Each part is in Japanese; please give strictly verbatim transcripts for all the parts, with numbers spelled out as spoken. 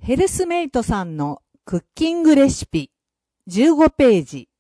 ヘルスメイトさんのクッキングレシピじゅうごページ。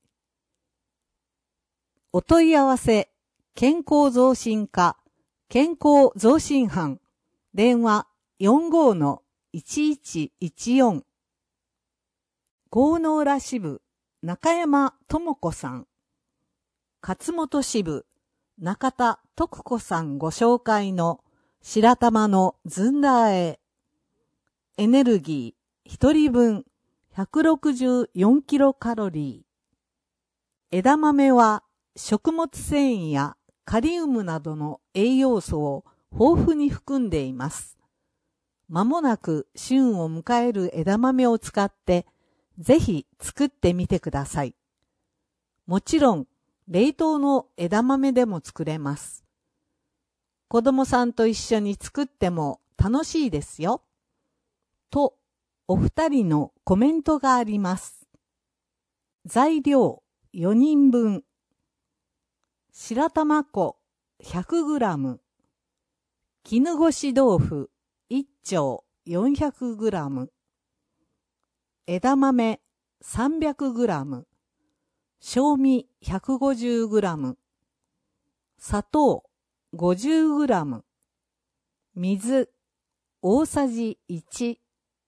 お問い合わせ、健康増進課、健康増進班、電話 よんごーのいちいちいちよん。郷ノ浦支部、中山智子さん。勝本支部、中田徳子さんご紹介の白玉のずんだあえ。エネルギーひとりぶんひゃくろくじゅうよんキロカロリー。枝豆は食物繊維やカリウムなどの栄養素を豊富に含んでいます。まもなく旬を迎える枝豆を使ってぜひ作ってみてください。もちろん冷凍の枝豆でも作れます。子供さんと一緒に作っても楽しいですよ。と、お二人のコメントがあります。材料よにんぶん。白玉粉 ひゃくグラム。絹ごし豆腐いっちょう よんひゃくグラム。枝豆 さんびゃくグラム。正味 ひゃくごじゅうグラム。砂糖 ごじゅうグラム。水大さじいち。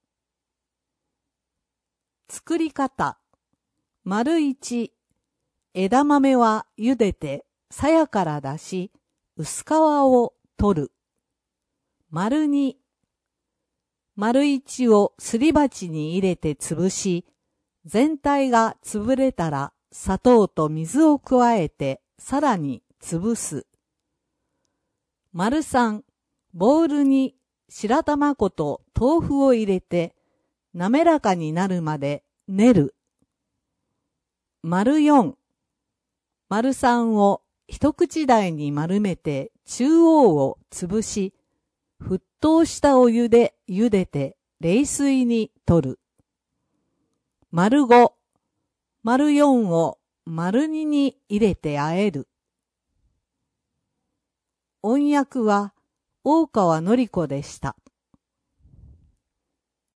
作り方。丸いち、枝豆は茹でて鞘から出し、薄皮を取る。丸に、丸いちをすり鉢に入れて潰し、全体が潰れたら砂糖と水を加えてさらに潰す。丸さん、ボウルに白玉粉と豆腐を入れて、滑らかになるまで練る。丸よん、丸さんを一口大に丸めて中央を潰し、沸騰したお湯で茹でて冷水に取る。丸ご、丸よんを丸にに入れて和える。音訳は大川のり子でした。